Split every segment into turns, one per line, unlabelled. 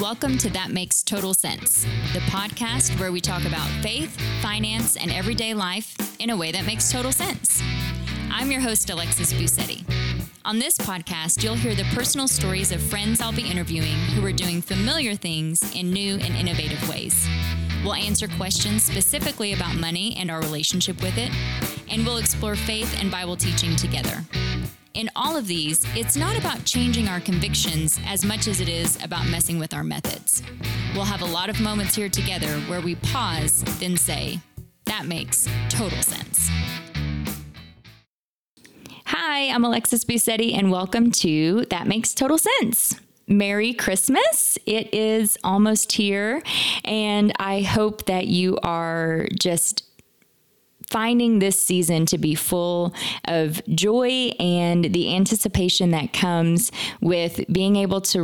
Welcome to That Makes Total Sense, the podcast where we talk about faith, finance, and everyday life in a way that makes total sense. I'm your host, Alexis Busetti. On this podcast, you'll hear the personal stories of friends I'll be interviewing who are doing familiar things in new and innovative ways. We'll answer questions specifically about money and our relationship with it, and we'll explore faith and Bible teaching together. In all of these, it's not about changing our convictions as much as it is about messing with our methods. We'll have a lot of moments here together where we pause, then say, that makes total sense. Hi, I'm Alexis Busetti, and welcome to That Makes Total Sense. Merry Christmas. It is almost here, and I hope that you are just finding this season to be full of joy and the anticipation that comes with being able to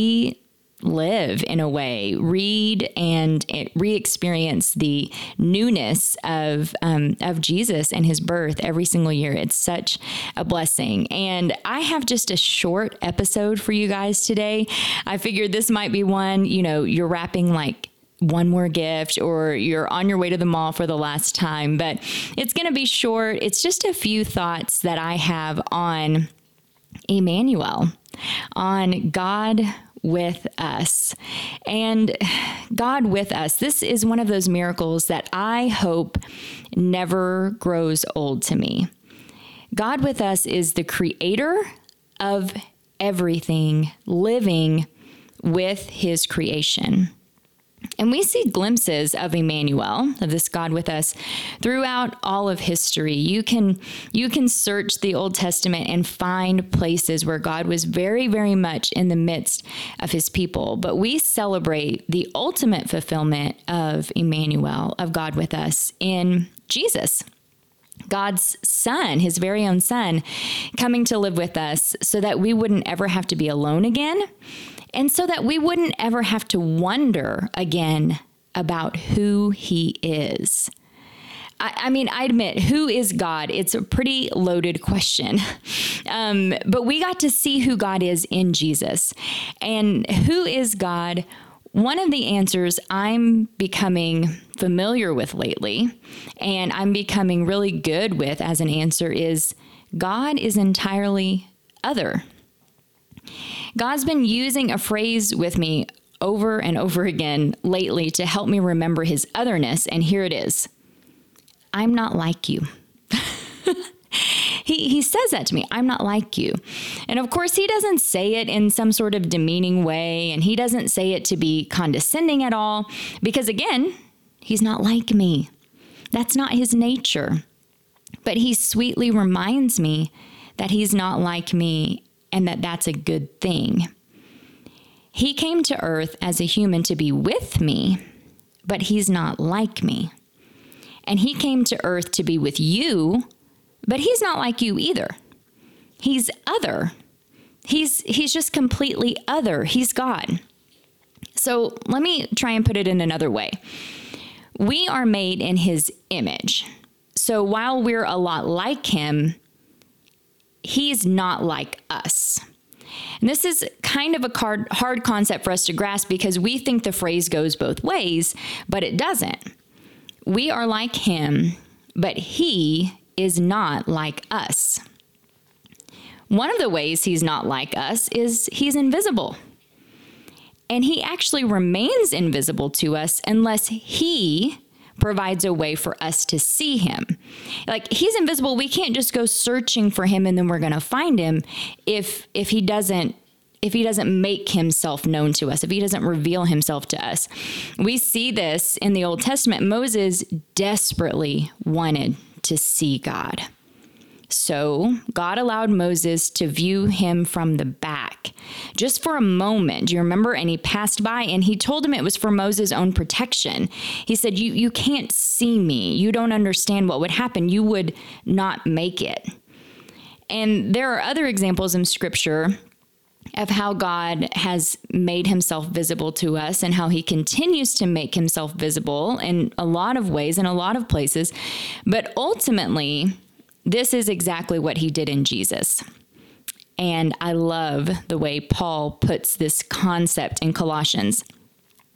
relive in a way, read and re-experience the newness of Jesus and his birth every single year. It's such a blessing. And I have just a short episode for you guys today. I figured this might be one, you're wrapping like one more gift or you're on your way to the mall for the last time, but it's going to be short. It's just a few thoughts that I have on Emmanuel, on God with us. And God with us, this is one of those miracles that I hope never grows old to me. God with us is the creator of everything living with his creation. And we see glimpses of Emmanuel, of this God with us, throughout all of history. You can search the Old Testament and find places where God was very, very much in the midst of his people. But we celebrate the ultimate fulfillment of Emmanuel, of God with us, in Jesus. God's son, his very own son, coming to live with us so that we wouldn't ever have to be alone again. And so that we wouldn't ever have to wonder again about who he is. I admit, who is God? It's a pretty loaded question. But we got to see who God is in Jesus. And who is God? One of the answers I'm becoming familiar with lately, and I'm becoming really good with as an answer, is God is entirely other. God's been using a phrase with me over and over again lately to help me remember his otherness, and here it is. I'm not like you. He says that to me. I'm not like you. And of course, he doesn't say it in some sort of demeaning way, and he doesn't say it to be condescending at all, because again, he's not like me. That's not his nature. But he sweetly reminds me that he's not like me, and that that's a good thing. He came to earth as a human to be with me, but he's not like me. And he came to earth to be with you, but he's not like you either. He's other. He's just completely other. He's God. So let me try and put it in another way. We are made in his image. So while we're a lot like him, he's not like us. And this is kind of a hard concept for us to grasp because we think the phrase goes both ways, but it doesn't. We are like him, but he is not like us. One of the ways he's not like us is he's invisible. And he actually remains invisible to us unless he provides a way for us to see him. Like, he's invisible. We can't just go searching for him and then we're going to find him if he doesn't make himself known to us, if he doesn't reveal himself to us. We see this in the Old Testament. Moses desperately wanted to see God. So God allowed Moses to view him from the back just for a moment. Do you remember? And he passed by and he told him it was for Moses' own protection. He said, you can't see me. You don't understand what would happen. You would not make it. And there are other examples in Scripture of how God has made himself visible to us and how he continues to make himself visible in a lot of ways, in a lot of places. But ultimately, this is exactly what he did in Jesus. And I love the way Paul puts this concept in Colossians.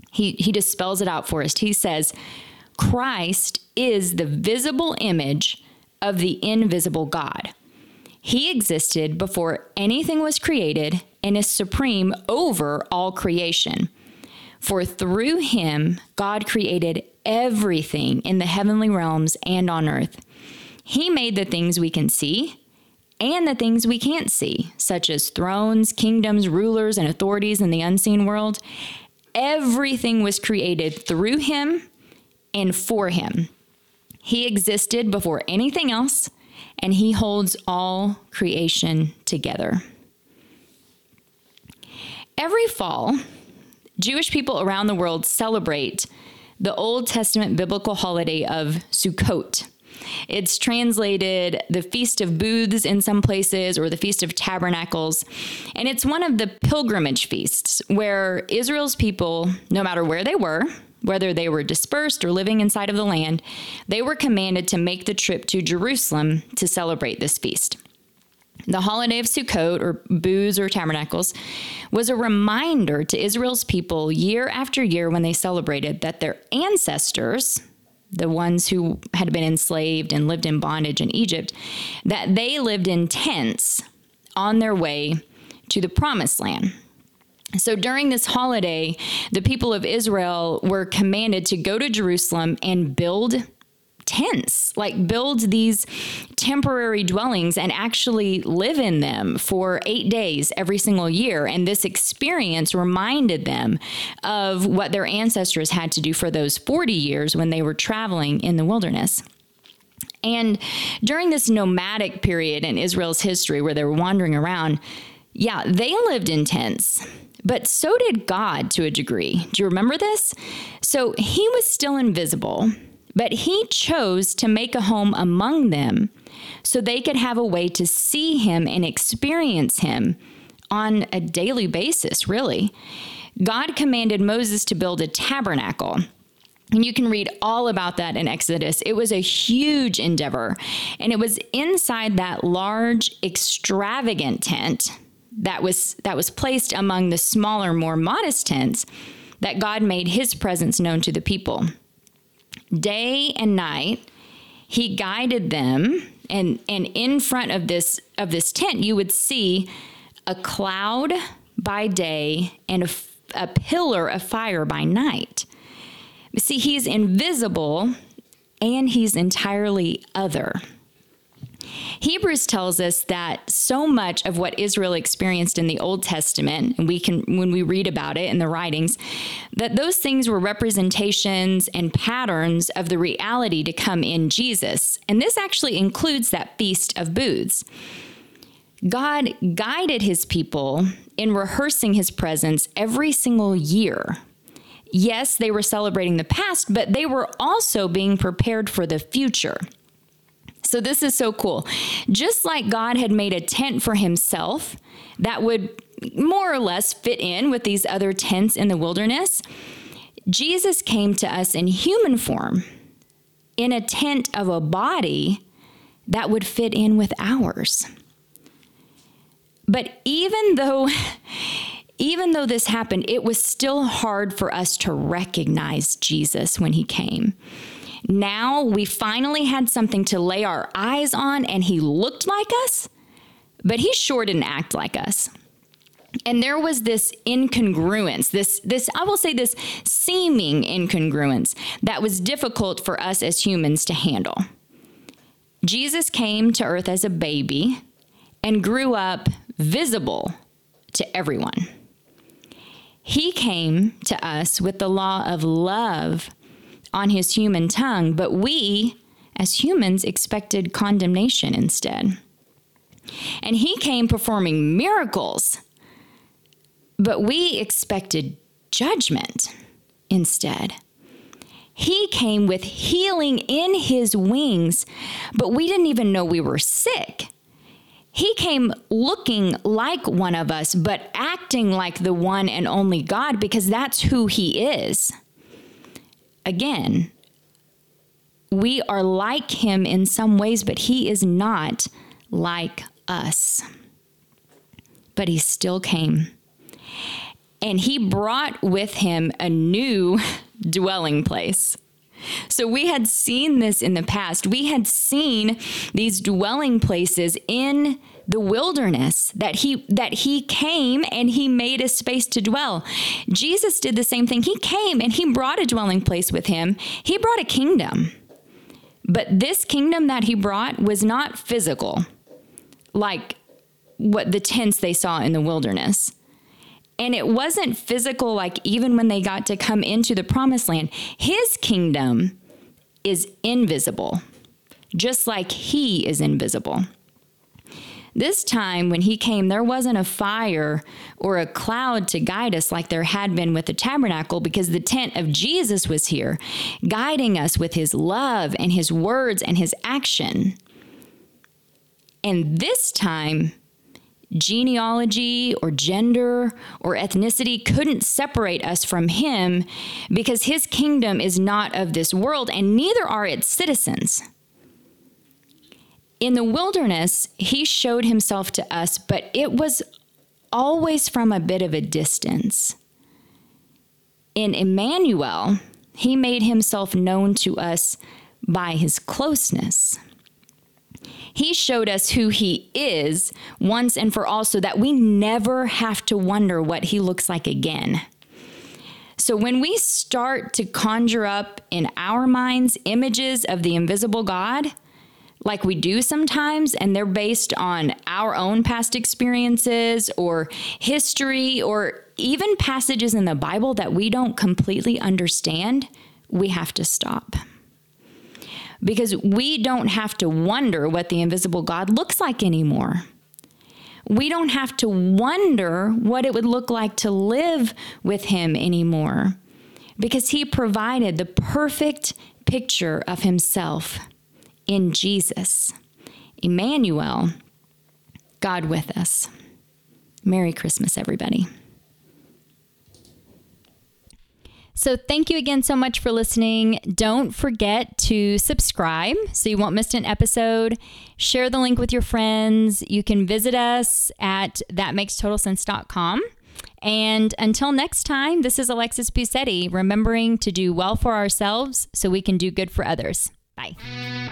He just spells it out for us. He says, Christ is the visible image of the invisible God. He existed before anything was created and is supreme over all creation. For through him, God created everything in the heavenly realms and on earth. He made the things we can see and the things we can't see, such as thrones, kingdoms, rulers, and authorities in the unseen world. Everything was created through him and for him. He existed before anything else, and he holds all creation together. Every fall, Jewish people around the world celebrate the Old Testament biblical holiday of Sukkot. It's translated the Feast of Booths in some places, or the Feast of Tabernacles. And it's one of the pilgrimage feasts where Israel's people, no matter where they were, whether they were dispersed or living inside of the land, they were commanded to make the trip to Jerusalem to celebrate this feast. The holiday of Sukkot, or Booths or Tabernacles, was a reminder to Israel's people year after year when they celebrated that their ancestors, the ones who had been enslaved and lived in bondage in Egypt, that they lived in tents on their way to the promised land. So during this holiday, the people of Israel were commanded to go to Jerusalem and build tents, like build these temporary dwellings and actually live in them for 8 days every single year. And this experience reminded them of what their ancestors had to do for those 40 years when they were traveling in the wilderness. And during this nomadic period in Israel's history where they were wandering around, they lived in tents. But so did God to a degree. Do you remember this? So he was still invisible, but he chose to make a home among them so they could have a way to see him and experience him on a daily basis, really. God commanded Moses to build a tabernacle. And you can read all about that in Exodus. It was a huge endeavor. And it was inside that large, extravagant tent that was placed among the smaller, more modest tents that God made his presence known to the people. Day and night, he guided them, and in front of this tent, you would see a cloud by day and a pillar of fire by night. See, he's invisible and he's entirely other. Hebrews tells us that so much of what Israel experienced in the Old Testament, and when we read about it in the writings, that those things were representations and patterns of the reality to come in Jesus. And this actually includes that Feast of Booths. God guided his people in rehearsing his presence every single year. Yes, they were celebrating the past, but they were also being prepared for the future. So this is so cool. Just like God had made a tent for himself that would more or less fit in with these other tents in the wilderness, Jesus came to us in human form in a tent of a body that would fit in with ours. But even though this happened, it was still hard for us to recognize Jesus when he came. Now we finally had something to lay our eyes on, and he looked like us, but he sure didn't act like us. And there was this incongruence, this I will say this seeming incongruence that was difficult for us as humans to handle. Jesus came to earth as a baby and grew up visible to everyone. He came to us with the law of love on his human tongue, but we, as humans, expected condemnation instead. And he came performing miracles, but we expected judgment instead. He came with healing in his wings, but we didn't even know we were sick. He came looking like one of us, but acting like the one and only God, because that's who he is. Again, we are like him in some ways, but he is not like us. But he still came. and he brought with him a new dwelling place. So we had seen this in the past. We had seen these dwelling places in the wilderness, that he came and he made a space to dwell. Jesus did the same thing. He came and he brought a dwelling place with him. He brought a kingdom. But this kingdom that he brought was not physical, like what the tents they saw in the wilderness. And it wasn't physical, like even when they got to come into the promised land. His kingdom is invisible, just like he is invisible. This time when he came, there wasn't a fire or a cloud to guide us like there had been with the tabernacle, because the tent of Jesus was here, guiding us with his love and his words and his action. And this time, genealogy or gender or ethnicity couldn't separate us from him, because his kingdom is not of this world and neither are its citizens. In the wilderness, he showed himself to us, but it was always from a bit of a distance. In Emmanuel, he made himself known to us by his closeness. He showed us who he is once and for all, so that we never have to wonder what he looks like again. So when we start to conjure up in our minds images of the invisible God, like we do sometimes, and they're based on our own past experiences or history or even passages in the Bible that we don't completely understand, we have to stop. Because we don't have to wonder what the invisible God looks like anymore. We don't have to wonder what it would look like to live with him anymore, because he provided the perfect picture of himself in Jesus. Emmanuel, God with us. Merry Christmas, everybody. So thank you again so much for listening. Don't forget to subscribe so you won't miss an episode. Share the link with your friends. You can visit us at thatmakestotalsense.com. And until next time, this is Alexis Busetti, remembering to do well for ourselves so we can do good for others. Bye.